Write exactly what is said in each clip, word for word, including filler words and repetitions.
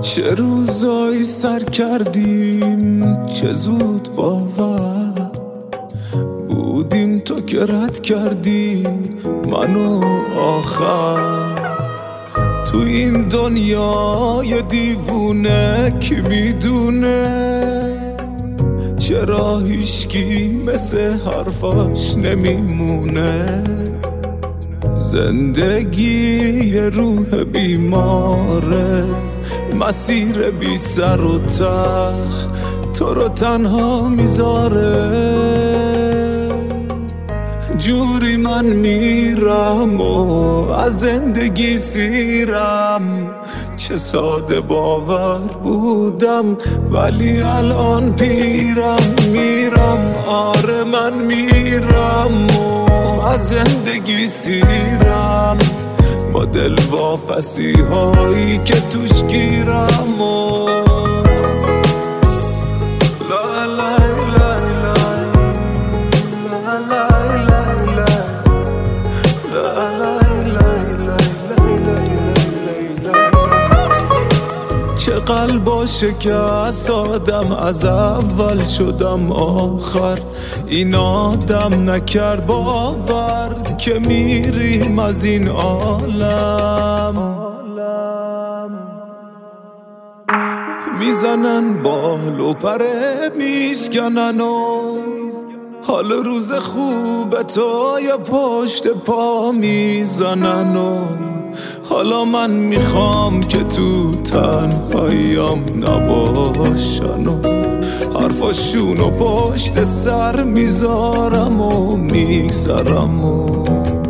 چه روزایی سر کردیم چه زود باور بودیم تو که رد کردی منو آخر تو این دنیای دیوونه کی میدونه چرا هیچکی مثل حرفاش نمیمونه زندگی یه روح بیماره مسیر بی سر و ته تو رو تنها میذاره جوری من میرم و از زندگی سیرم چه ساده باور بودم ولی الان پیرم میرم آره من میرم و از زندگی سیرم با دل واپسی هایی که توش گیرم و لا لا لا لا لا چه قلبا شکست دادم از اول شدم آخر این آدم نکرد باور که میریم از این عالم میزنن بال و پرت میشکنن و حال روز خوب تو یا پشت پا میزنن و حالا من میخوام که تو تنهاییم نباشن و حرفاشون و پشت سر میذارم و میگذرم و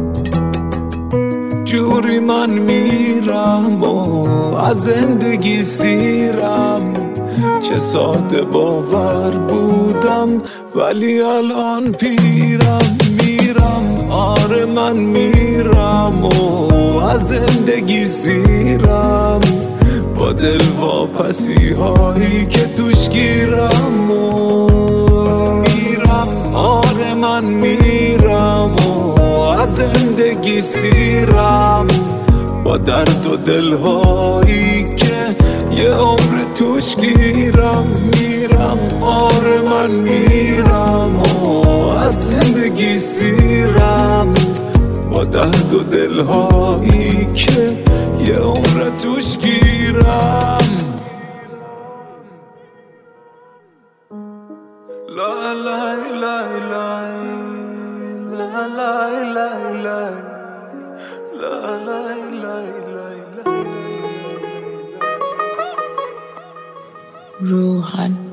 جوری من میرم و از زندگی سیرم چه ساده باور بودم ولی الان پیرم میرم آره من میرم و از زندگی سیرم با دل واپسی هایی که توش گیرم و میرم آره من میرم و از زندگی سیرم با درد و دل هایی که یه عمر توش گیرم میرم آره من میرم و از زندگی سیرم با درد و دل هایی که یه عمر توش گیرم لا لا لا لا لا لا لا لا لا لا لا لا روحان